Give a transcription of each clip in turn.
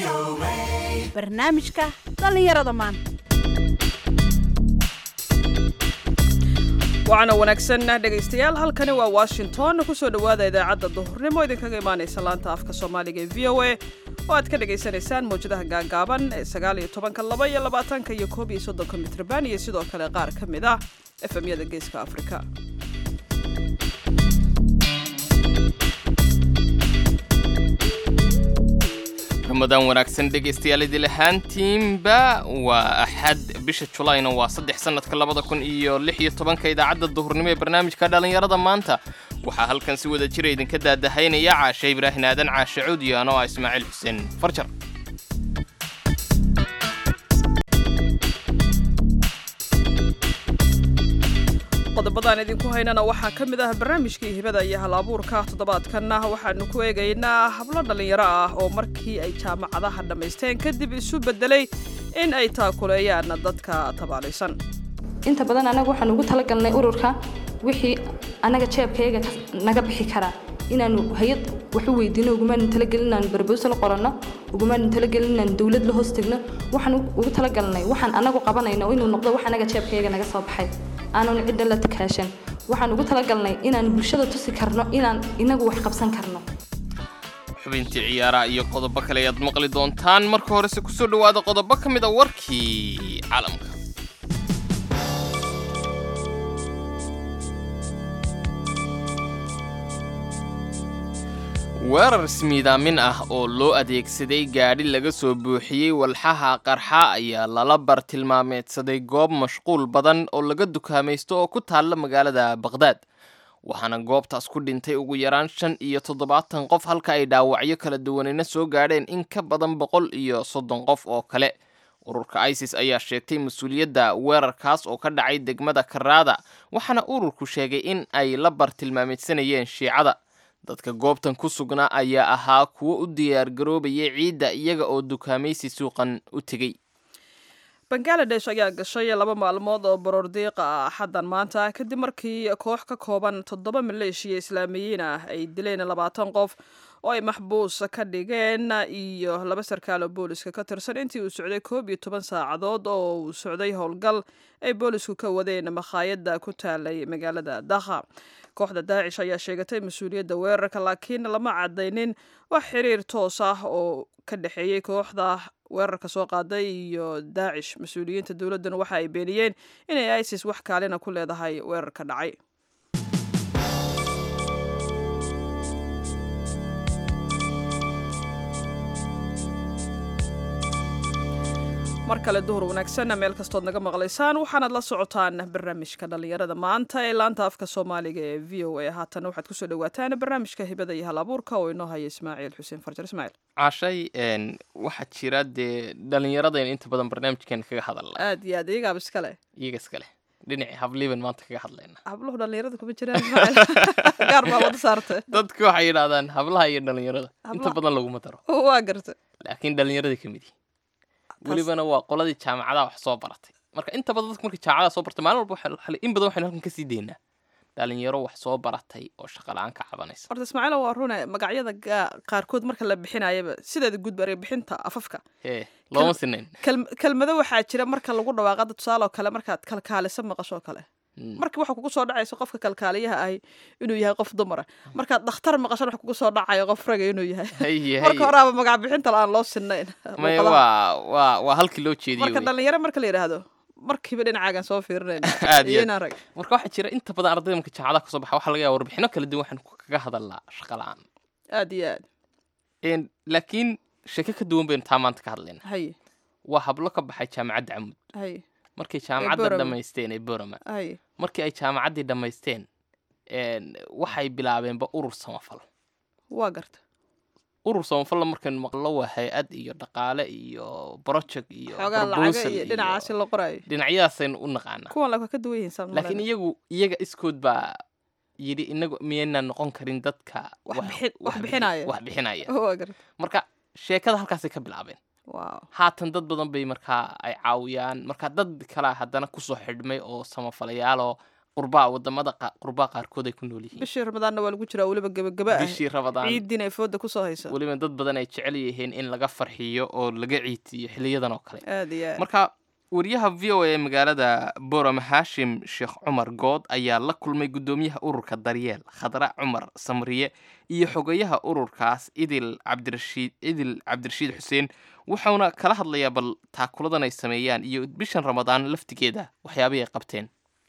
barnaamijka dhallinyarada maanta. waxaana wanaagsan dhegaystayaal halkani waa Washington ku soo dhawaada idaacadda duhurnimo idinkaga imaanaysa laanta afka Soomaaliga ee VOA oo aad ka dhageysanaysaan mowjadaha gaagaaban ee 19 iyo 20 iyo 31 mitrban iyo sidoo kale qaar ka mid ah FM-yada Geeska Afrika. ramadan wanaagsan dhegaystayaal idil ahaantiinba waa axad bisha Julayna waa 3 sanadka 2016 idaacadda duhurnimo ee barnaamijka dhalinyarada maanta waxaa halkan si wada jira idinka daadahaynaya Caashe Ibraahin Aadan Caashe Cuudiyaan oo Ismaaciil Xuseen Farjar. qodobadaan idinku haynana waxaa ka mid ah barnaamijkii hibada iyo hal-abuurka toddobaadkanna waxaanu ku eegaynaa hablo dhallinyaro ah oo markii ay jaamacadaha dhammaysteen kadib isu beddelay in ay taakuleeyaan dadka tabaalaysan. inta badan anagu waxaan ugu talagalnay ururka wixii anaga jeebkayga naga bixi karaa inaanu hay'ad wax u weydiino ugumaan talagelinaan proposal qoranno ugumaan talagelinaan dawlad la hoos tagno waxaan ugu talagalnay waxaan anagu qabanayno inuu noqdo wax anaga jeebkayga naga soo baxay aanan cid la takaashan waxaan ugu talagalnay inaan bulshada tusi karno inaan inagu wax qabsan karno. xubintii ciyaaraha iyo qodobo kale aad maqli doontaan marka horese ku soo dhawaada qodobo ka mid ah warkii caalamka. weerar ismiidaamin ah oo loo adeegsaday gaadhi laga soo buuxiyey walxaha qarxa ayaa lala bartilmaameedsaday goob mashquul badan oo laga dukaamaysto oo ku taalla magaalada Baqdaad waxaana goobtaas ku dhintay ugu yaraan 75 qof halka ay dhaawacyo kala duwanina soo gaadheen in ka badan 130 qof oo kale. ururka ISIS ayaa sheegtay mas'uuliyadda weerarkaas oo ka dhacay degmada Karaada waxaana ururku sheegay in ay la bartilmaameedsanayeen Shiicada. dadka goobtan ku sugnaa ayaa ahaa kuwa u diyaar garoobayay ciidda iyaga oo dukaamaysi suuqan u tegay. Bangladesh ayaa gashay 2 maalmood oo baroordiiq ah xadan maanta kadib markii koox ka kooban 7 maleeshiya islaamiyiin ah ay dileen 20 qof oo ay maxbuus ka dhigeen iyo 2 sarkaal oo booliska ka tirsan intii uu socday 12 saacadood oo uu socday howlgal ay boolisku ka wadeen makhaayadda ku taalay magaalada Dhaka. kooxda Daesh ayaa sheegatay mas'uuliyadda weerarka laakiin lama cadaynin wax xiriir toos ah oo ka dhaxeeyay kooxda weerarka soo qaaday iyo Daesh. mas'uuliyiinta dawladdan waxa ay beeniyeen inay ISIS wax kaalina ku leedahay weerarka dhacay. mar kale duhur wanaagsan meel kastood naga maqlaysaan waxaanaad la socotaan barnaamijka dhalinyarada maanta ee laanta afka Soomaaliga ee VOA. haatan waxaad ku soo dhawaataan barnaamijka hibada iyo hal-abuurka oo inoo haya Ismaaciil Xuseen Farjar. Ismaaciil, Caashay waxa jira dhalinyarada inta badan barnaamijkan kaga hadalna aad iyo aad iyaga iskale dhinaci habliban maanta kaga hadlayna. habluhu dhalinyarada kuma jiraan Ismaaciil gaar baa wada saartay. dadku waxay yiraahdaan hablaha iyo dhalinyarada inta badan lagu mataro waa gartay laakiin dhalinyarada kamid walibana waa qoladii jaamacadaha wax soo baratay. marka inta badan dadku markay jaamacadaha soo bartay maalin walba in badan waxaan halkan ka sii deynaa dhalinyaro wax soo baratay oo shaqo la'aan ka cabanaysa. horta Ismaaciil waa runa magacyada qaarkood marka la bixinayaba sideeda gudbar ee bixinta afafka looma sinayn kelmado waxaa jira marka lagu dhawaaqada tusaale oo kale markaad kalkaaliso maqasho kale marka waxa kugu soo dhacayso qofka kalkaaliyaha ah inuu yahay qof dumar marka dhakhtar maqasho waxa kugu soo dhacayo qof rag inuu yahay marka horaaba magac bixinta aan loo sinayn waa halkii loo jeediyay marka dhalinyaro marka la yiraahdo markiiba dhinacaagan soo fiirinayna iyo rag marka waxa jira inta badan ardayda marka jaamacadaha ka soo baxa waxa laga yaabaa warbixino kala duwan waxaan kaga hadalnaa shaqo la'aan aad iyo aad laakiin shaqo ka duwan baynu taa maanta ka hadlaynaa. waa hablo ka baxay jaamacadda Camud markay jaamacadda dhamaysteen ee Boorama markii ay jaamacaddii dhamaysteen waxay bilaabeenba urur samafal. waa garta urur samafal markaan maqlo waa hay'ad iyo dhaqaale iyo project iyo proposal iyo dhinacaas la qorayo dhinacyadaasaynu u naqaanaa kuwan la ka duwan yihiin samafal laakiin iyaga iskood baa yiri inagu miyayna noqon karin dadka wax bixinaya waa garta marka sheekada halkaasay ka bilaabeen. haatan dad badan bay markaa ay caawiyaan marka dad kale haddana kusoo xidhmay oo samafalayaal oo wadamada qurbaa qaarkood ay ku nool yihiin. bishii ramadaanna waa lagu jiraa weliba gebagaba ah bishii Ramadaan ciidin ay fooda kusoo haysa weliba dad badan ay jecel yihiin in laga farxiyo oo laga ciitiyo xiliyadan oo kale. aad iyo aad marka wariyaha v o a ee magaalada Boorama Haashim Sheekh Cumar Good ayaa la kulmay gudoomiyaha ururka Daryeel Khadra Cumar Samriye iyo xogayaha ururkaas Idil Cabdirashiid Xuseen, wuxuuna kala hadlayaa bal taakuladan ay sameeyaan iyo bishan Ramadaan laftigeeda waxyaabaha ay qabteen.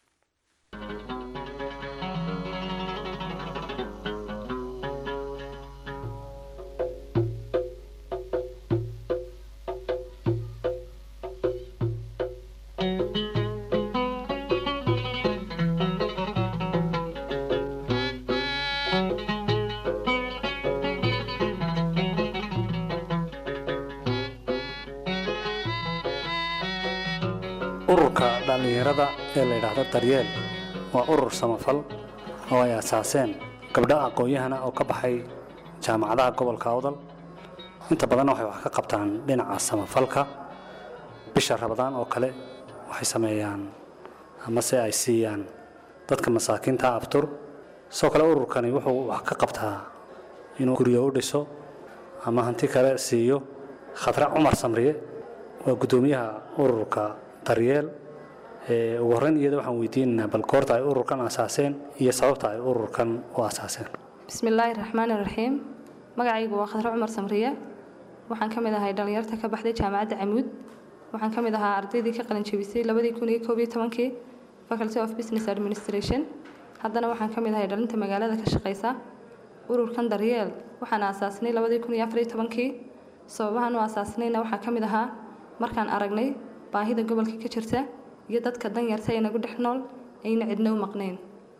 ururka dhalinyarada ee la yiraahdo Daryeel waa urur samafal oo ay asaaseen gabdho aqoon-yahana oo ka baxay jaamacadaha gobolka Awdal. inta badan waxay wax ka qabtaan dhinaca samafalka. bisha Ramadaan oo kale waxay sameeyaan ama se ay siiyaan dadka masaakiinta aftur. soo kale ururkani wuxuu wax ka qabtaa inuu guriyo u dhiso ama hanti kale siiyo. Khadra Cumar Samriye waa gudoomiyaha ururka Daryeel. ugu horreyn iyada waxaan weydiinaynaa bal goorta ay ururkan asaaseen iyo sababta ay ururkan u asaaseen. bismillaahi raxmaani raxiim. magacaygu waa Khadra Cumar Samriye. waxaan ka mid ahay dhalinyarta ka baxday jaamacadda Camuud. waxaan ka mid ahaa ardaydii ka qalin jebisay 2011 Faculty of Business Administration. haddana waxaan ka mid ahay dhalinta magaalada ka shaqeysa. ururkan Daryeel waxaan aasaasnay 2014. sababahan u aasaasnayna waxaa ka mid ahaa markaan aragnay baahida gobolka ka jirta iyo dadka danyarta ee nagu dhex nool ayna cidna u maqnayn.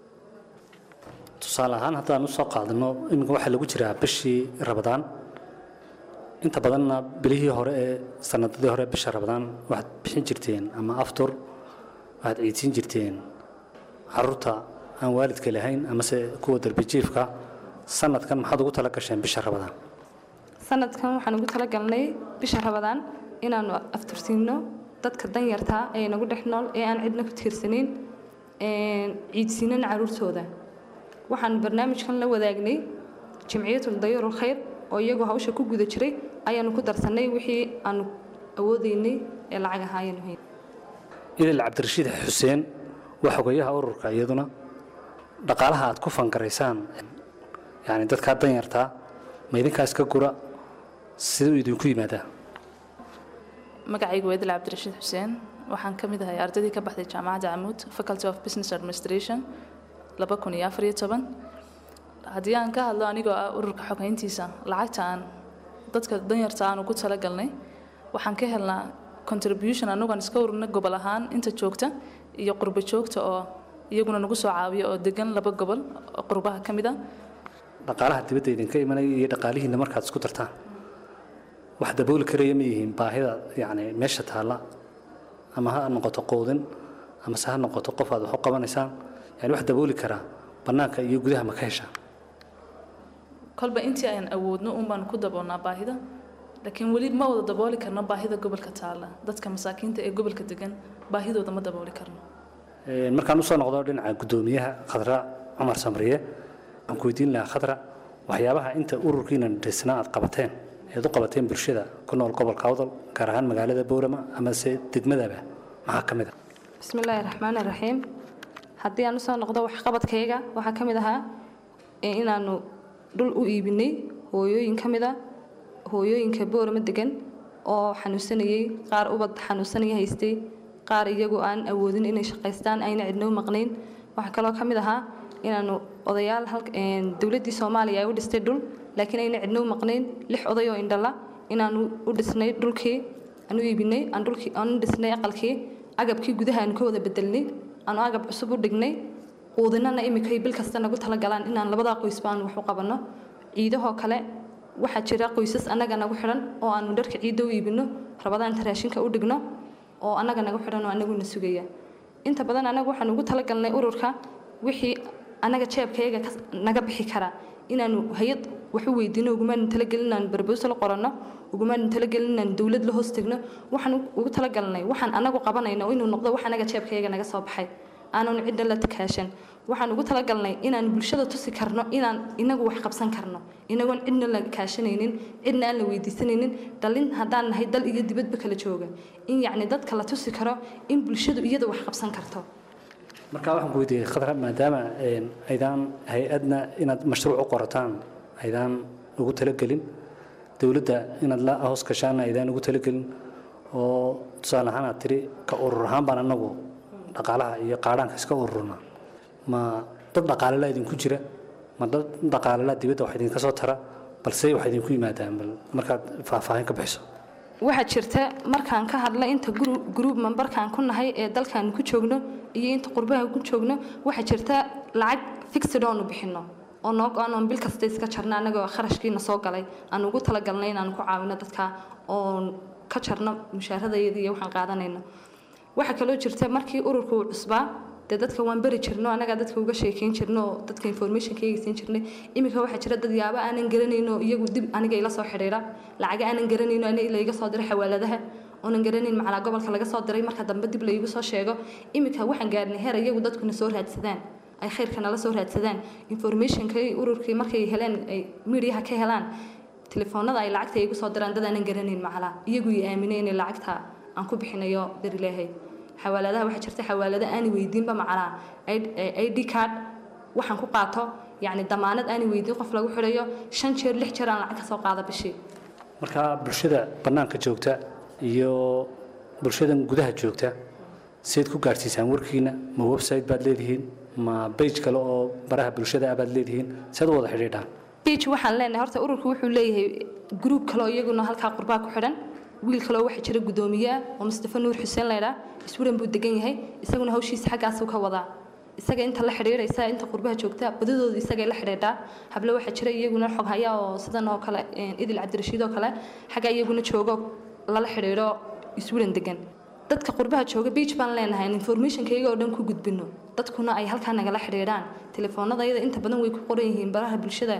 tusaale ahaan haddaan u soo qaadano iminka waxaa lagu jiraa bishii Ramadaan. inta badanna bilihii hore ee sanadadii hore bisha Ramadaan waxaad bixin jirteen ama aftur waxaad ciidin jirteen carruurta aan waalidka lahayn ama se kuwa darbi jiifka. sanadkan maxaad ugu tala gasheen bisha Ramadaan? sanadkan waxaan ugu tala galnay bisha Ramadaan inaanu aftursiino dadka danyarta ee nagu dhex nool ee aan cidna ku tiirsaneyn ciidsiinan carruurtooda. waxaan barnaamijkan la wadaagnay Jamciyatul Dayarul Khayr oo iyagu hawsha ku guda jiray ayaanu ku darsanay wixii aanu awoodeynay ee lacag ahaayeen. Idil Cabdirashiid Xuseen waa xogayaha ururka. iyaduna dhaqaalaha aad ku fangaraysaan yani dadka danyarta ma idinkaas ka gura sidoo idinku yimaadaa? magacaygu waa Idil Cabdirashiid Xuseen. waxaan ka mid ahay ardaydii ka baxday jaamacadda Camuud Faculty of Business Administration 2014. haddii aan ka hadlo anigoo ah ururka xogeyntiisa lacagta aan dadka danyarta aan ugu tala galnay waxaan ka helnaa contribution anagoon iska ururna gobol ahaan inta joogta iyo qurbo joogta oo iyaguna nagu soo caawiyo oo degan 2 gobol oo qurbaha ka mid ah. dhaqaalaha dibadda idinka imanaya iyo dhaqaalihiina markaad isku dartaan wax dabooli karaya ma yihiin baahida yani meesha taala ama ha noqoto qoodin ama ha noqoto qof aad wax u qabanaysaan yani wax dabooli kara banaanka iyo gudaha ma ka heshaan? kolba intii aan awoodno baan ku daboolnaa baahida laakiin wali ma wada dabooli karno baahida gobolka taala. dadka masaakiinta ee gobolka degan baahidooda ma dabooli karno. markaan u soo noqdo dhinaca gudoomiyaha Khadra Cumar Samriye aan ku weydiin lahaa Khadra waxyaabaha inta ururkiina dhisnaa aad qabateen ee u qabateen bulshada ku nool gobolka Awdal gaar ahaan magaalada Boorama ama se degmadaba maxaa ka mid ah? bismillaahi raxmaani raxiim. haddii aan u soo noqdo wax qabadkayga waxaa ka mid ahaa inaanu dhul u iibinay hooyooyin ka mid ah hooyooyinka Boorama degan oo xanuunsanayay qaar ubad xanuunsanaya haystay qaar iyagu aan awoodin inay shaqeystaan ayna cidna u maqnayn. waxa kale oo ka mid ahaa inaanu odayaal dawladda Soomaaliya ay u dhistay dhul laakiin ayna cidna u maqnayn 6 oday oo indhala inaanu u dhisnay dhulkii aanu iibinay aan dhulkii aan dhisnay aqalkii agabkii gudaha aan ka wada bedelnay aanu agab cusub u dhignay quudinana imika bil kasta nagu tala galaan inaan labada qoys baan wax u qabano. ciidahoo kale waxaa jira qoysas anaga nagu xiran oo aanu dharka ciida u iibino Ramadaanta raashinka u dhigno oo anaga nagu xiran oo anagu na sugaya. inta badan anagu waxaan ugu tala galnay ururka wixii anaga jeebkayga naga bixi kara inaanu hay'ad wax u weydiino ugumaan tala gelinaan proposal qorano ugumaan tala gelinaan dawlad la hoos tagno. waxaan ugu tala galnay waxaan anagu qabanayno inuu noqdo wax anaga jeebkayga naga soo baxay aanan cidna la takaashan waxaan ugu talagalnay inaan bulshada tusi karno inaan inagu wax qabsan karno inagoon cidna la kaashanaynin cidna aan la weydiisanaynin dhalin haddaan nahay dal iyo dibadba kala jooga in yacni dadka la tusi karo in bulshadu iyada wax qabsan karto marka waxaan ku weydiiyey khadra maadaama aydaan hay-adna inaad mashruuc u qorataan aydaan ugu talagelin dowladda inaad la hoos gashaana aydaan ugu talagelin oo tusaale ahaan aad tiri ka urur ahaan baan anagu dhaqaalaha iyo qaadhaanka iska ururna ma dad dhaqaalala idinku jira ma dad dhaqaalala dibadda wax idinka soo tara balse wax idinku yimaadaan bal markaad faahfaahin ka bixiso waxaa jirta markaan ka hadla inta group memberkaan ku nahay ee dalkaan ku joogno iyo inta qurbaha ku joogno waxaa jirta lacag fixed oo bixino oo noo go'an oo bil kasta iska jarna anagoo kharashkiina soo galay aan ugu talagalnay inaan ku caawino dadka oo ka jarno mushaaradeeda iyo waxaan qaadanayno waxa kale oo jirta markii ururku cusbaa dadka waan bari jirno anaga dadka uga sheekeyn jirno dadka information ka eegaysan jirnay imika waxa jira dad yaaba aanan garanayno iyagu dib aniga ila soo xiriira lacag aanan garanayno aniga iga soo diray xawaaladaha oonan garanayn macala gobolka laga soo diray marka dambe dib la igu soo sheego imika waxaan gaarnay heer iyagu dadkuna soo raadsadaan ay khayrkana la soo raadsadaan information-kay ururkii markay heleen ay media ka helaan telefoonada ay lacagta igu soo diraan dad aanan garanayn macala iyagu ay aamineen in lacagta aan ku bixinayo dar ilaahay xawaaladaha waxa jirta xawaalada aan weydiinba macala ID card waxaan ku qaato yani damaanad aan weydiin qof lagu xirayo 5 jeer 6 jeer aan lacag ka soo qaado bishii marka bulshada banaanka joogta iyo bulshada gudaha joogta seed ku gaarsiisaan warkiina ma website baad leedihiin ma page kale oo baraha bulshada aad leedihiin seed wada xiriiraan page waxaan leenahay horta ururku wuxuu leeyahay group kale oo iyaguna halka qurbaa ku xiran wiil kale waxa jira gudoomiye oo Mustafa Nuur Xuseen leeyahay isburan buu degan yahay isaguna hawshiisa xagaas uu ka wadaa isaga inta la xiriiraysa inta qurbaha joogta badadooda isaga la xiriirta hablo waxa jira iyaguna xog haya oo sidan oo kale idil Cabdirashiid oo kale xaga iyaguna joogo la xiriiro isburan degan dadka qurbaha jooga beach baan leenahay information kayga oo dhan ku gudbino dadkuna ay halka naga la xiriiraan telefoonadayada inta badan way ku qoran yihiin baraha bulshada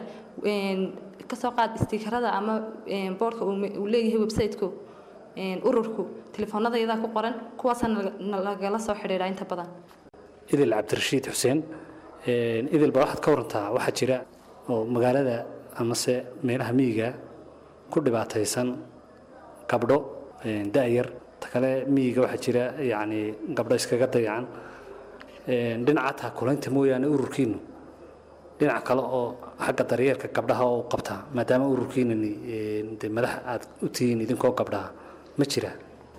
ka soo qaad istiikarada ama boardka uu leeyahay website-ku ururku telefoonadayada ku qoran kuwaas nagala soo xiriira inta badan idil Cabdirashiid Xuseen idil baa waxaad ka warantaa waxa jira oo magaalada ama se meelaha miyiga ku dhibaataysan gabdho daayar takale miyiga waxa jira yani gabdho iskaga dayacan dhinaca taa kulanta mooyaane ururkiinu dhinaca kale oo xagga daryeelka gabdhaha oo qabta maadaama ururkiinani madax aad u tihiin idinkoo gabdhaha ma jira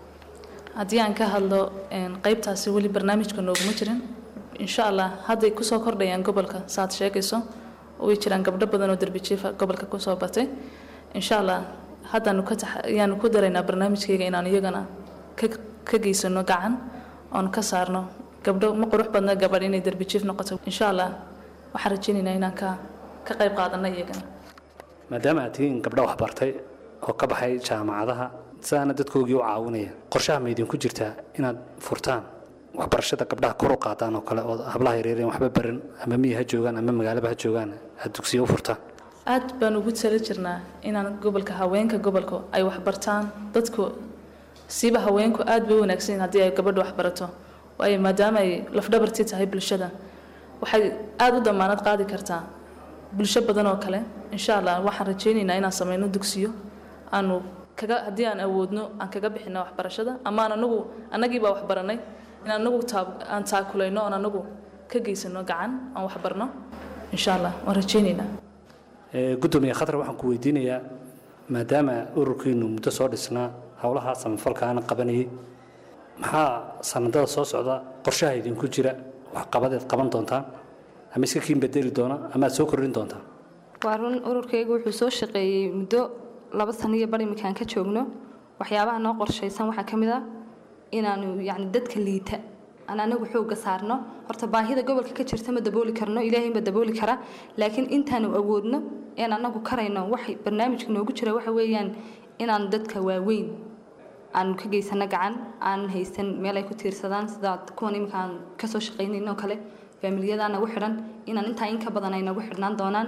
haddii aan ka hadlo qaybtaasi weli barnaamijka nooguma jirin insha allah hadday kusoo kordhayaan gobolka saad sheegayso way jiraan gabdho badan oo darbijiifa gobolka kusoo batay insha allah haddaanu ku daraynaa barnaamijkayga inaan iyagana ka geysano gacan oon ka saarno gabdho ma qurux badna gabadh inay darbijiif noqoto insha allah waxaan rajaynaynaa inaan ka qayb qaadano iyagana maadaama aad tihiin gabdho wax bartay oo ka baxay jaamacadaha saana dadkoogii u caawinaya qorshaha ma idinku jirtaa inaad furtaan waxbarashada gabdhaha kor u qaadaan oo kale oo hablaha yaryareen waxba baran ama miyi ha joogaan ama magaalaba ha joogaan aad dugsiyo u furtaan aad baan ugu tala jirnaa inaan gobolka haweenka gobolka ay wax bartaan dadku siiba haweenku aad bay u wanaagsan haddii ay gabadhu wax barato waayo maadaama ay lafdhabartii tahay bulshada waxay aad u damaanad qaadi kartaa bulsho badan oo kale insha allah waxaan rajaynaynaa inaan sameyno dugsiyo aanu haddii aan awoodno aan kaga bixino waxbarashada ama annagiibaa wax baranay in anagu aan taakulayno oon anagu ka geysano gacan aan wax barno insha allah waan rajaynaynaa gudoomiye khadra waxaan ku weydiinayaa maadaama ururkiinu muddo soo dhisnaa howlaha samafalka aan qabanayay maxaa sanadada soo socda qorshaha idinku jira wax qabadeed qaban doontaan ama iska kiin bedeli doona ama aad soo kordhin doontaan waa run ururkaygu wuxuu soo shaqeeyey muddo 2 sano iyo bar imikaan ka joogno waxyaabaha noo qorshaysan waxaa ka mid ah inaanu yani dadka liita aan anagu xooga saarno horta baahida gobolka ka jirta ma dabooli karno ilaahay ma dabooli kara laakiin intaanu awoodno in anagu karayno wax barnaamijka noogu jira waxa weeyaan inaan dadka waaweyn aan ka geysano gacan aan haysan meel ay ku tiirsadaan sida kuwan imikaan ka soo shaqeynayno kale familiyada nagu xidhan inaan intaa in ka badan ay nagu xidhnaan doonaan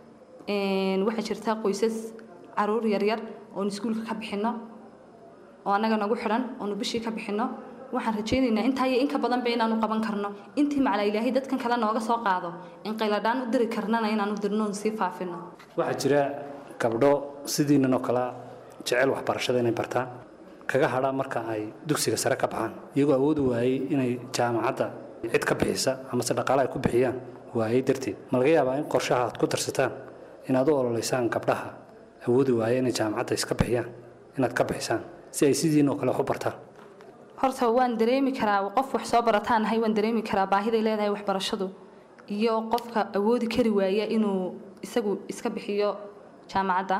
waxa jirta qoysas caruur yaryar oo iskuulka ka bixino oo anaga nagu xidhan oo bishii ka bixino waxaan rajaynaynaa intaa iyo in ka badan ba inaanu qaban karno intii macla ilaahay dadkan kale nooga soo qaado in qayladhaan u diri karnana inaanu dirno sii faafino waxaa jira gabdho sidiinan oo kale jecel waxbarashada inay bartaan kaga hadha marka ay dugsiga sare ka baxaan iyagoo awood u waayay inay jaamacadda cid ka bixisa ama se dhaqaale ay ku bixiyaan waayay darteed ma laga yaabaa in qorshaha aad ku darsataan inaad u ololeysaan gabdhaha awoodi waaya inay jaamacadda iska bixiyaan inaad ka bixisaan si ay sidiinoo kale wax u bartaan horta waan dareemi karaa qof wax soo barataan ahay waan dareemi karaa baahiday leedahay waxbarashadu iyo qofka awoodi kari waaya inuu isagu iska bixiyo jaamacadda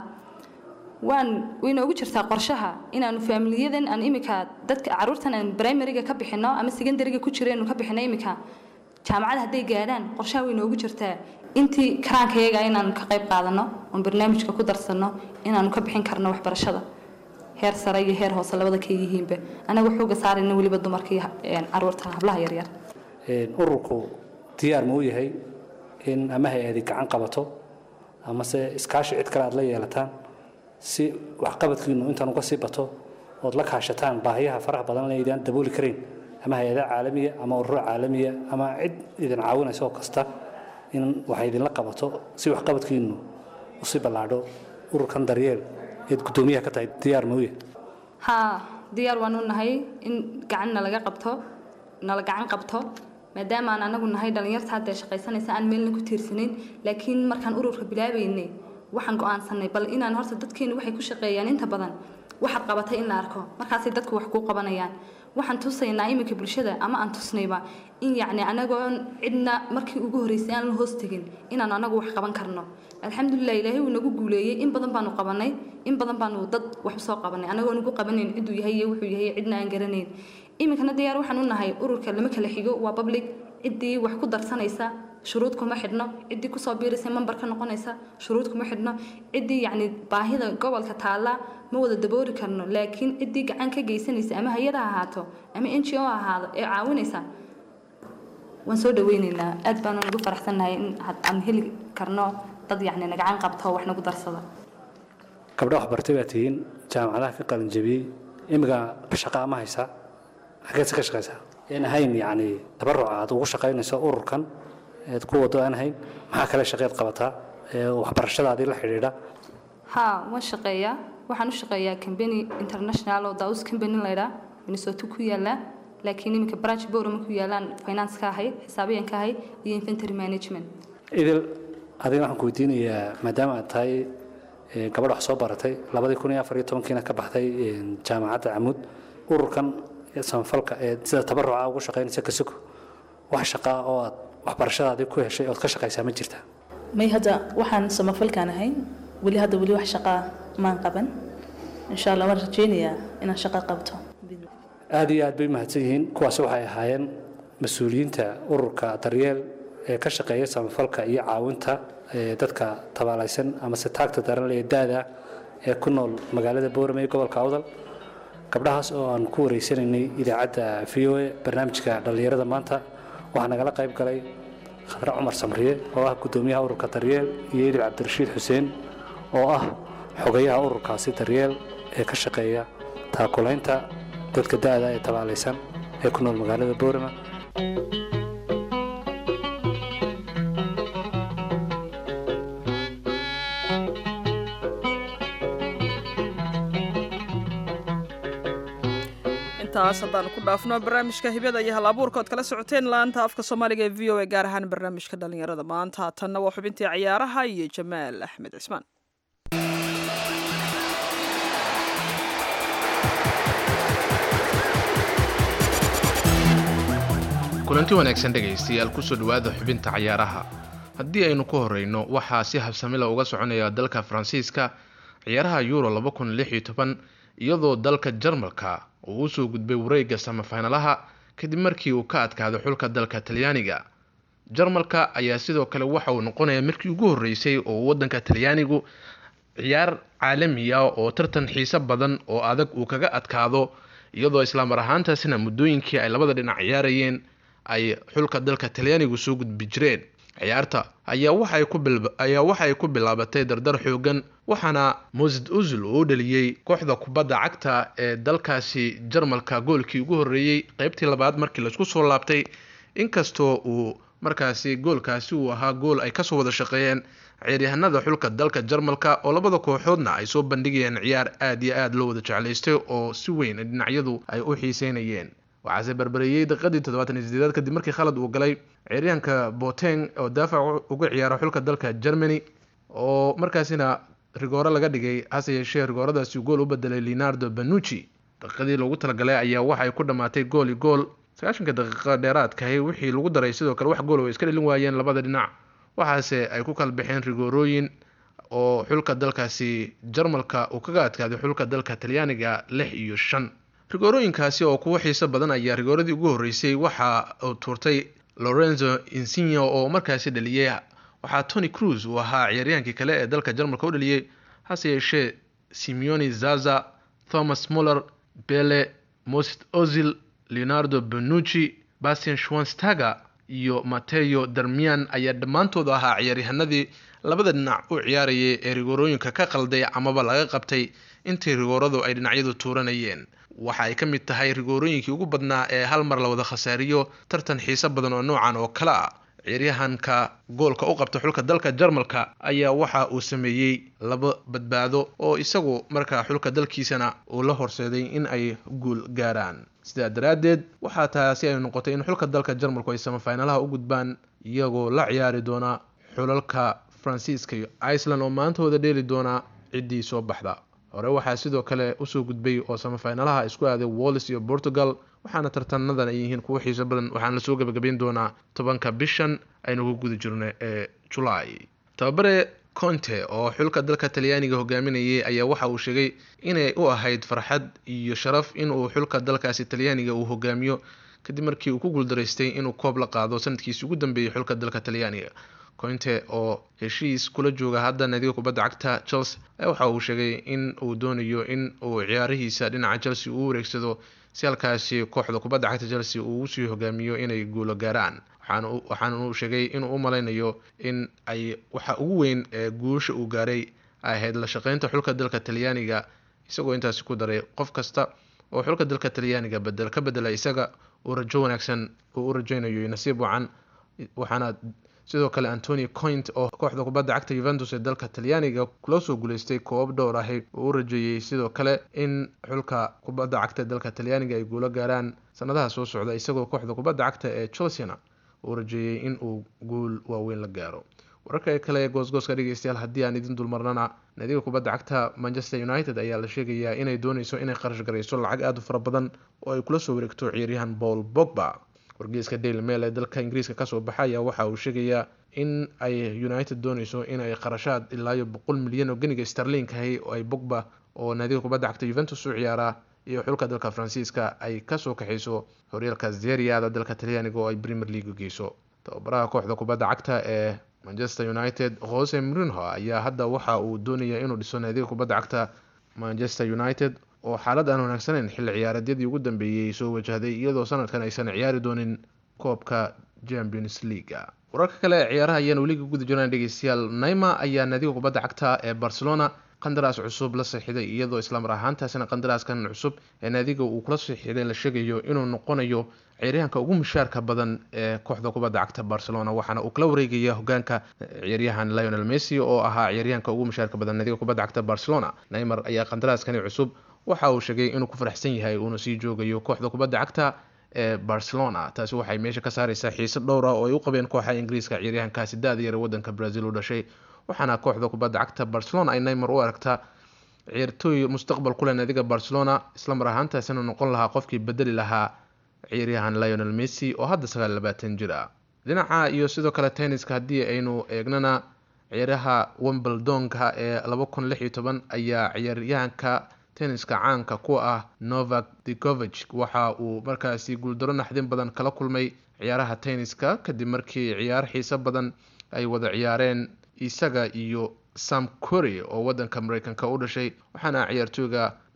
wayna ugu jirtaa qorshaha inaanu faamiliyadan aan imika dadka caruurtan aan primary-ga ka bixino ama secondary-ga ku jireen ka bixino imika jaamacada hadday gaadhaan qorshaha wayna ugu jirtaa intii karaankayaga inaanu ka qayb qaadano oon barnaamijka ku darsano inaanu ka bixin karno waxbarashada heer sare iyo heer hoose labada ka yihiinba anagu xooga saarayna weliba dumarka iyo caruurta hablaha yaryar ururku diyaar ma u yahay in ama hay-adi gacan qabato ama se iskaashi cid kale aad la yeelataan si waxqabadkiinu intaan uga sii bato ood la kaashataan baahiyaha faraha badan laydaan dabooli karayn ama hay-ada caalamiya ama ururo caalamiya ama cid idin caawinaysa oo kasta in waxay idinla qabato si waxqabadkiinu usii ballaadho ururkan daryeel eed guddoomiyaha ka tahay diyaar ma u yahay haa diyaar waan u nahay in gacan nala gacan qabto maadaama aan anagu nahay dhalinyarta hadda shaqaysanaysa aan meelna ku tiirsanayn laakiin markaan ururka bilaabaynay waxaan go'aansanay bal inaan horta dadkeenu waxay ku shaqeeyaan inta badan waxaad qabatay in la arko markaasay dadku wax kuu qabanayaan waxaan tusaynaa iminka bulshada ama aan tusnayba in yacni anagoon cidna markii ugu horreysay aan la hoos tegin inaan anagu wax qaban karno alxamdulilah ilaahay wuu nagu guuleeyey in badan baanu qabanay in badan baanu dad wax u soo qabanay anagoo nagu qabanayn ciduu yahay iyo wuxuu yahay cidna aan garanayn iminkana diyaar waxaan u nahay ururka lama kala xigo waa public ciddii wax ku darsanaysa shuruud kuma xidhno ciddii kusoo biiraysa member ka noqonaysa shuruud kuma xidhno ciddii yacni baahida gobolka taalla ma wada dabooli karno laakiin ciddii gacan ka geysanaysa ama hay-ada ahaato ama NGO ahaado ee caawinaysa waan soo dhaweynaynaa aad baanu nagu faraxsannahay in aan heli karno dad yacni na gacan qabto wax nagu darsada gabdho waxbartay baa tihiin jaamacadaha ka qalin jabiyey imiga shaqaa ma haysaa xageedse ka shaqaysaa in ahayn yacni tabaruca aad ugu shaqaynayso ururkan eed ku wado aan ahayn maxaa kale shaqeed qabataa waxbarashadaadii la xidhiidha haa waan shaqeeyaa waxaan u shaqeeyaa company international oo daus company laydhaa Minnesota ku yaala laakiin iminka branch boorama ku yaalaan finance ka ahay xisaabiyan ka ahay iyo inventory management idil adiga waxaan ku weydiinayaa maadaama aad tahay gabadh wax soo baratay 2014 ka baxday jaamacadda Camuud ururkan samafalka ee sida tabaruca ugu shaqaynaysa ka sugo wax shaqo oo aad waxbarashadaadii ku heshay oo ka shaqaysaa ma jirtaa may hadda waxaan samafalkaan ahayn weli wax shaqo maan qaban insha Allah waan rajaynayaa inaan shaqo qabto aad iyo aad bay mahadsan yihiin kuwaas waxay ahaayeen mas'uuliyiinta ururka daryeel ee ka shaqeeya samafalka iyo caawinta dadka tabaalaysan ama se taagta daran ee daada ee ku nool magaalada Boorame ee gobolka Awdal gabdhahaas oo aan ku wareysanaynay idaacadda VOA barnaamijka dhalinyarada maanta waxaa nagala qayb galay Khadra Cumar Samriye oo ah guddoomiyaha ururka daryeel iyo Idil Cabdirashiid Xuseen oo ah xogayaha ururkaasi daryeel ee ka shaqeeya taakulaynta dadka daada ee tabaalaysan ee ku nool magaalada Boorama intaas haddaan ku dhaafno barnaamijka hibada iyo hal-abuurka ood kala socoteen laanta afka soomaaliga ee VOA gaar ahaan barnaamijka dhalinyarada maanta tanna waa xubintii ciyaaraha iyo Jamaal Axmed Cismaan kulanti wanaagsan dhegaystayaal kusoo dhawaada xubinta ciyaaraha haddii aynu ku horeyno waxaa si habsamila uga soconaya dalka Faransiiska ciyaaraha Euro 2016 iyadoo dalka Jarmalka uu soo gudbay wareegga semifinalaha kadib markii uu ka adkaado xulka dalka Talyaaniga Jarmalka ayaa sidoo kale waxa uu noqonayaa markii ugu horeysay oo wadanka Talyaanigu ciyaar caalami ah oo tartan xiiso badan oo adag uu kaga adkaado iyadoo isla mar ahaantaasina muddooyinkii ay labada dhinac ciyaarayeen ay xulka dalka Talyaanigu soo gudbi jireen ciyaarta ayaa waxay ku bilaabatay dardar xoogan, waxaana Mesut Ozil uu dhaliyay kooxda kubadda cagta ee dalkaasi Jarmalka goolkii ugu horeeyay qaybtii labaad markii la isku soo laabtay, inkastoo uu markaasi goolkaasi uu ahaa gool ay kasoo wada shaqeeyeen ciyaaryahanada xulka dalka Jarmalka oo labada kooxoodna ay soo bandhigayeen ciyaar aad iyo aad loo wada jeclaystay oo si weyn dhinacyadu ay u xiiseynayeen. waxaase barbareeyay daqiiqadii 78 kadib markii khalad uu galay ciyaaryahanka Boateng oo daafac uga ciyaara xulka dalka Germany oo markaasina rigooro laga dhigay, hase yeeshee rigooradaasi gool u bedelay Leonardo Bonucci. daqiiqadii loogu talagalay ayaa waxay ku dhamaatay gool 90 daqiiqo dheeraadka wixii lagu daray sidoo kale wax gool oo iska dhalin waayeen labada dhinac, waxaase ay ku kala bixeen rigoorooyin oo xulka dalkaasi Jarmalka uu kaga adkaaday xulka dalka Talyaaniga 6-5. rigoorooyinkaasi oo kuwa xiiso badan ayaa rigooradii ugu horeysay waxa uu tuurtay Lorenzo Insigne oo markaasi dhaliyay, waxaa Toni Kroos uu ahaa ciyaaryahankii kale ee dalka Jarmalka u dhaliyay, hase yeeshee Simone Zaza, Thomas Muller, Pele, Mesut Ozil, Leonardo Bonucci, Bastian Schweinsteiger iyo Matteo Darmian ayaa dhammaantood ahaa ciyaaryahanadii labada dhinac u ciyaarayay ee rigoorooyinka ka qalday amaba laga qabtay intii rigooradu ay dhinacyadu tuuranayeen. waxa ay ka mid tahay rigoorooyinkii ugu badnaa ee hal mar la wada khasaariyo tartan xiiso badan oo noocan oo kale ah. ciyaaryahanka goolka u qabta xulka dalka Jarmalka ayaa waxa uu sameeyay laba badbaado oo isagu markaa xulka dalkiisana uu la horseeday in ay guul gaaraan. sidaa daraadeed waxaa taasi ay noqotay in xulka dalka Jarmalku ay semifinalaha u gudbaan iyagoo la ciyaari doona xulalka Faransiiska iyo Iceland oo maanta wada dheeli doona ciddii soo baxda. hore waxaa sidoo kale usoo gudbay oo semifinalaha isku aaday Wales iyo Portugal, waxaana tartanadan ay yihiin kuwa xiiso badan. waxaana la soo gabagabayn doonaa 10 bishan aynu ku guda jirno ee July. tababare Conte oo xulka dalka Talyaaniga hogaaminayay ayaa waxa uu sheegay inay u ahayd farxad iyo sharaf in uu xulka dalkaasi Talyaaniga uu hogaamiyo kadib markii uu ku guuldareystay inuu koob la qaado sanadkiisii ugu dambeeyay xulka dalka Talyaaniga. Conte oo heshiis kula jooga hadda naadiga kubadda cagta Chelsea waxa uu sheegay in uu doonayo in uu ciyaarihiisa dhinaca Chelsea uu wareegsado si halkaasi kooxda kubadda cagta Chelsea uu sii hogaamiyo inay guulo gaaraan. waxaan uu sheegay in uu maleynayo in ay waxa ugu weyn ee guusha uu gaaray ay ahayd la shaqeynta xulka dalka Talyaaniga, isagoo intaas ku daray qof kasta oo xulka dalka Talyaaniga bedela isaga uu rajo wanaagsan u rajaynayo nasiib wacan. waxaana sidoo kale Antonio Conte oo kooxda kubadda cagta Juventus ee dalka Talyaaniga kula soo guuleystay koob dhowr ah oo u rajeeyay sidoo kale in xulka kubadda cagta dalka Talyaaniga ay guulo gaaraan sanadaha soo socda, isagoo kooxda kubadda cagta ee Chelsea uu rajeeyay in uu guul waaweyn la gaaro. wararka kale ee goosgooska dhageystayaal haddii aan idin dulmarnana naadiga kubadda cagta Manchester United ayaa la sheegayaa inay dooneyso inay kharash gareyso lacag aad u fara badan oo ay kula soo wareegto ciyaaryahan Paul Pogba. wargeyska Daily Mail ee dalka Ingiriiska ka soo baxay ayaa waxa uu sheegayaa in ay United dooneyso in ay qarashaad ilaa 100 milyan oo ganiga sterling oo ay Pogba oo naadiga kubadda cagta Juventus u ciyaara iyo xulka dalka Faransiiska ay ka soo kaxayso horyaalka Serie A dalka Talyaaniga oo ay Premier League geyso. tababaraha kooxda kubadda cagta ee Manchester United Jose Mourinho ayaa hadda waxa uu doonayaa inuu dhiso naadiga kubadda cagta Manchester United oo xaalad aan wanaagsaneyn xilli ciyaareedyadii ugu dambeeyay soo wajahday iyadoo sanadkan aysan ciyaari doonin koobka Champions League. wararka kale ciyaaraha ayaan weli ku guda jirnaa dhageystayaal. Neymar ayaa naadiga kubadda cagta ee Barcelona qandaraas cusub la saxiixday, iyadoo isla mar ahaantaasina qandaraaskan cusub ee naadiga uu kula saxiixday la sheegayo inuu noqonayo ciyaaryahanka ugu mushaarka badan ee kooxda kubadda cagta Barcelona, waxaana uu kala wareegaya hogaanka ciyaaryahan Lionel Messi oo ahaa ciyaaryahanka ugu mushaarka badan naadiga kubadda cagta Barcelona. Neymar ayaa qandaraaskani cusub waxa uu sheegay inuu ku faraxsan yahay uuna sii joogayo kooxda kubadda cagta ee Barcelona. taasi waxay meesha ka saaraysaa xiisad dhowr ah oo ay u qabeen kooxaha Ingiriiska ciyaaryahankaasi daad yar wadanka Brazil u dhashay, waxaana kooxda kubadda cagta Barcelona ay Neymar u aragtaa ciyaartooy mustaqbal ku leh naadiga Barcelona, isla mar ahaantaasina noqon lahaa qofkii bedeli lahaa ciyaaryahan Lionel Messi oo hadda 29 jir ah. dhinaca iyo sidoo kale tenniska haddii aynu eegnana ciyaaraha Wimbledon-ka ee 2016 ayaa ciyaaryahanka tenniska caanka ku ah Novak Djokovic waxa uu markaasi guuldaro naxdin badan kala kulmay ciyaaraha tenniska kadib markii ciyaar xiiso badan ay wada ciyaareen isaga iyo Sam Querrey oo wadanka Mareykanka u dhashay, waxaana ciyaartooyga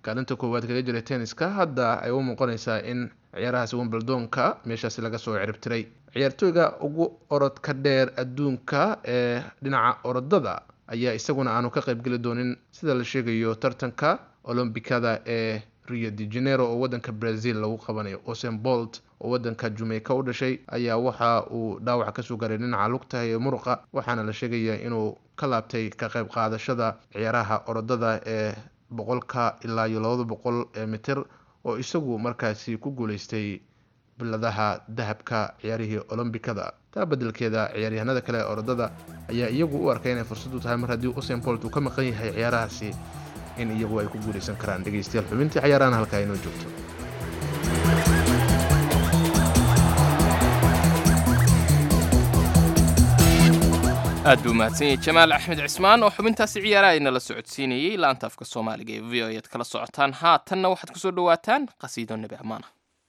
kaalinta koowaad kaga jiray tenniska hadda ay u muuqanaysaa in ciyaarahaasi wimbledonka meeshaasi laga soo ciribtiray. ciyaartooyga ugu orodka dheer adduunka ee dhinaca orodada ayaa isaguna aanu ka qaybgeli doonin sida la sheegayo tartanka olombikada ee Rio de Janeiro oo wadanka Brazil lagu qabanayo. Usain Bolt oo wadanka Jamaica u dhashay ayaa waxa uu dhaawac ka soo gaaray dhinaca lugta ee muruqa, waxaana la sheegayaa inuu ka laabtay ka qayb qaadashada ciyaaraha orodada ee 100 ilaa 200 mitir oo isagu markaasi ku guuleystay biladaha dahabka ciyaarihii olombikada. taa bedelkeeda ciyaaryahanada kale ee orodada ayaa iyagu u arkay inay fursad u tahay mar haddii Usain Bolt uu ka maqan yahay ciyaarahaasi in iyagu ay ku guuleysan karaan. dhegeystayaal, xubintii ciyaarahan halkaa inoo joogto. aad buu mahadsan yahay Jamaal Axmed Cismaan oo xubintaasi ciyaaraha inala socodsiinayay laanta afka Soomaaliga ee VOA aad kala socotaan. haatanna waxaad ku soo dhawaataan qasiido nabi amaana.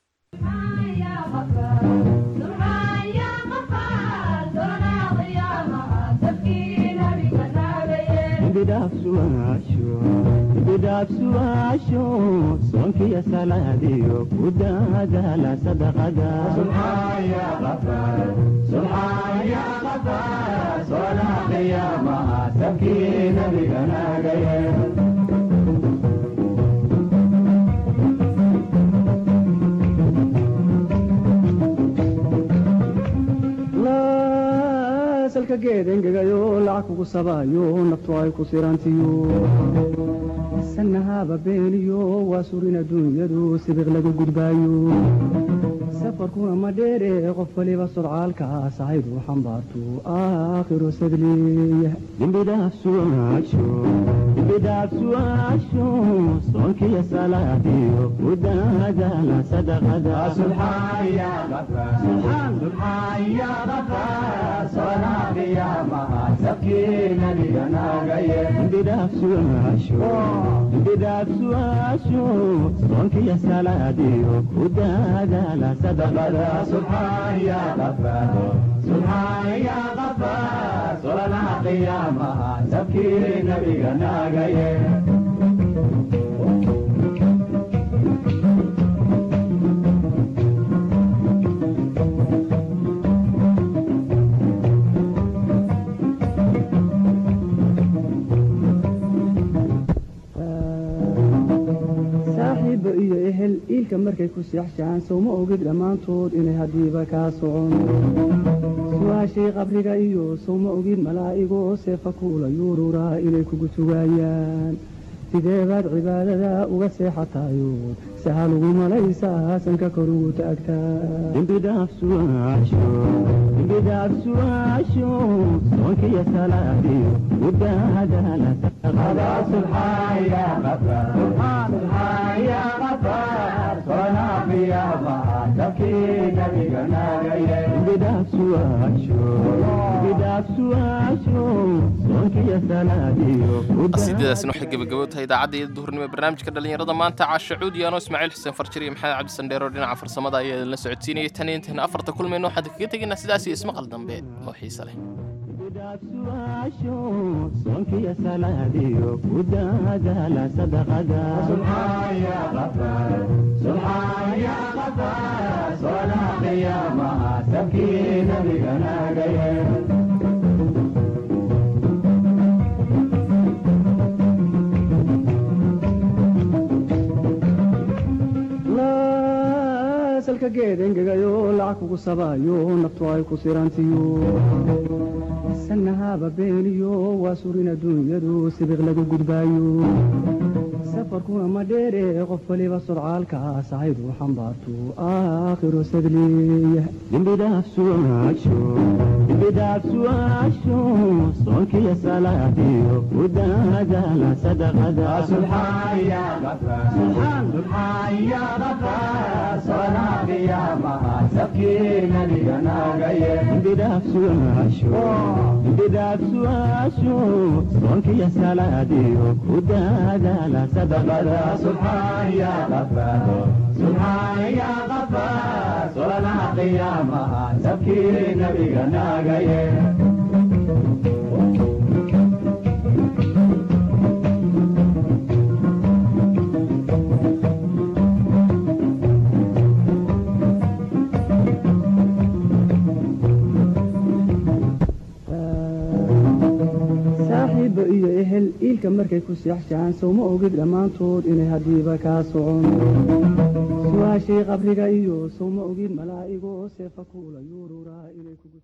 bidafsuasho sonkiya salaadiyo kudadala sadaqada subhaya ghafar sola qiyama sabkina biganagaye salka geedengegayo lacag kugu sabayo naftu ay ku sirantiyo sanahaba beeniyo waa surin adduunyadu sibiq lagu gudbaayo safarkuna ma dheere qof waliba sodcaalka sahaydu xambaartu aakhiro sadleeya dembidhaafsuaasho soonkiya salaadiyo kudadala sadaqada subxaan ya ghafar sola qiyamaha sabkiina biganagaye bidafsuasho sonkiya salaadiyo kudadala sadaqada subxaan ya ghafar sola qiyamaha sabkiina biganagaye iyo ehel iilka markay ku seexshaan sowma ogid dhammaantood inay haddiiba kaa socon su-aashii qabriga iyo sowma ogid malaa'igoo seefa kuula yuururaa inay kugu sugaayaan sideebaad cibaadada uga seexatayo sahal ugu malaysaa sanka kor ugu taagtaa dembidhaafsuaasho soonkiya salaadiyo kudadala sadaqada subxaan ya ghafar sola qiyamaha sabkiina biganagaye bidhaafsuaasho soonkiya salaadiyo qasiidadaasna waxay gabagabo tahay idaacadda iyo duhurnimo ee barnaamijka dhalinyarada maanta. caasha cuud yaano Ismaaciil Xuseen Farjir iyo Maxamed Cabdi Sandheero dhinaca farsamada ayaa la socodsiinayay. tan intaan afarta kulmayno waxaan kaga tegaynaa sidaas iyo ismaqal dambe oo xiiso leh. sonkiya salaadiyo kudadala sadaqada subxaan ya ghafar sola qiyamaha sabkiina biganagaye salka geedengegayo lacag kugu sabayo naftu ay ku sirantiyo sanahaba beeniyo waa surin adduunyadu sibiq lagu gudbaayo safarkuna ma dheere qof waliba sodcaalka sahaydu xambaartu aakhiro sadleeya dembidhaafsuaasho soonkiya salaadiyo kudadala sadaqada subxaan ya ghafar sola qiyamaha sabkiina biganagaye bidhaafsuaasho soonkiya salaadiyo kudadala sadaqada subxaan ya ghafar sola qiyamaha sabkiina biganagaye saaxiibo iyo ehel iilka markay ku seexshaan sowma ogid dhammaantood inay haddiiba kaa socon su-aashii qabriga iyo sowma ogid malaa'igo seefa kuula yuururaa inay